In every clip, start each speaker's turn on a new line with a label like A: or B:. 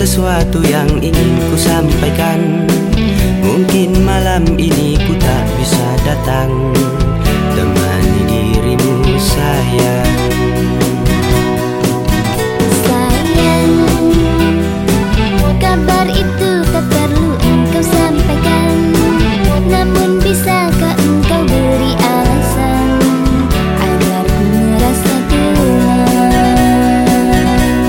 A: sesuatu yang ingin ku sampaikan. Mungkin malam ini ku tak bisa datang temani dirimu sayang.
B: Sayang, kabar itu tak perlu engkau sampaikan. Namun bisakah engkau beri alasan agar ku merasa tenang?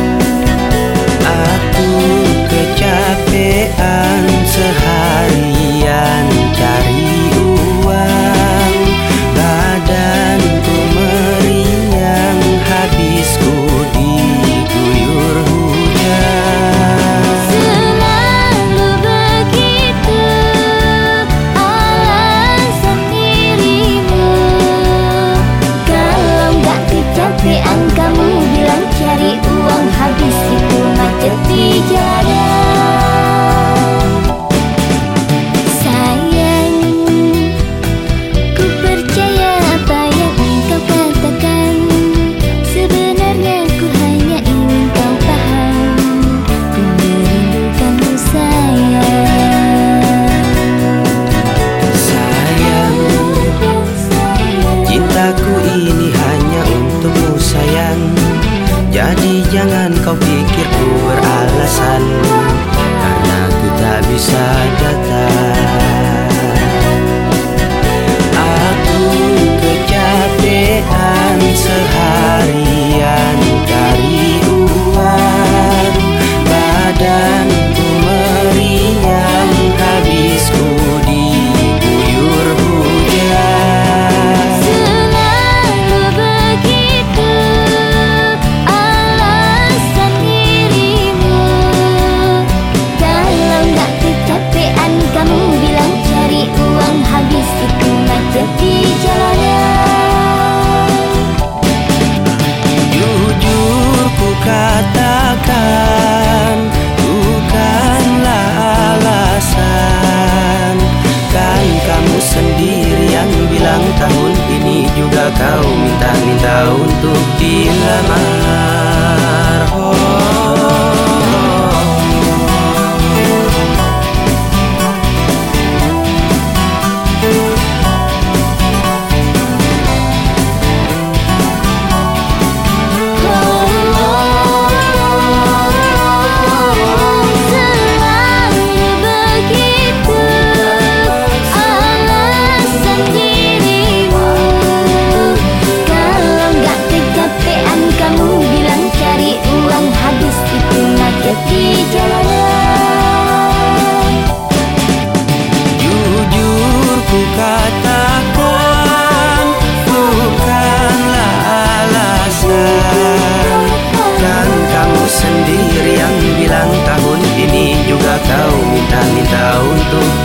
A: Aku kecapean seharian cari uang, badanku meriang, habisku diguyur hujan.
B: Selalu begitu alasan dirimu. Kalau gak kecapean kamu bilang cari uang, habis itu macet di jalan. Sayang, ku percaya apa yang engkau katakan. Sebenarnya ku hanya ingin kau paham, ku merindukanmu sayang.
A: Sayang, cintaku ini hanya untukmu sayang. Jadi jangan kau pikir ku beralasan, karena ku tak bisa datang. Aku kecapean seharian cari uang, badanku meriang, habisku diguyur hujan.
B: Selalu begitu alasan dirimu. Kalau gak kecapean kamu bilang cari uang, habis itu macet di jalanan.
A: Jujur ku katakan, bukanlah alasan. Kan kamu sendiri yang bilang tahun ini juga kau minta-minta untuk dilamar.
B: Selalu begitu alasan dirimu. Kalau gak kecapean kamu bilang cari uang, habis itu macet di jalanan.
A: Jujur ku katakan, bukanlah alasan. Kan kamu sendiri yang bilang tahun ini juga kau minta-minta untuk